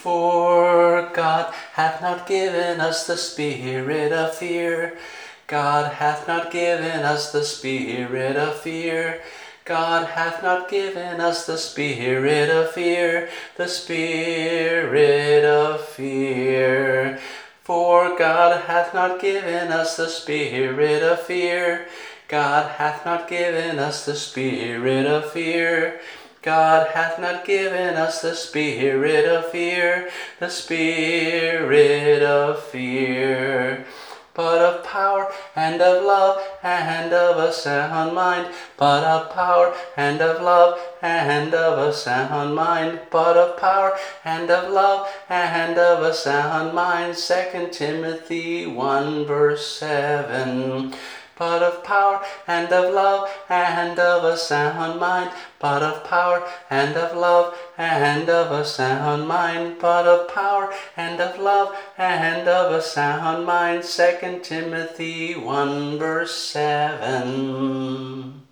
For God hath not given us the spirit of fear. God hath not given us the spirit of fear. God hath not given us the spirit of fear, the spirit of fear. For God hath not given us the spirit of fear. God hath not given us the spirit of fear. God hath not given us the spirit of fear, the spirit of fear, but of power and of love and of a sound mind, but of power and of love and of a sound mind, but of power and of love and of a sound mind. 2 Timothy 1 verse 7. But of power and of love and of a sound mind, but of power and of love and of a sound mind, but of power and of love and of a sound mind. 2 Timothy 1 verse 7.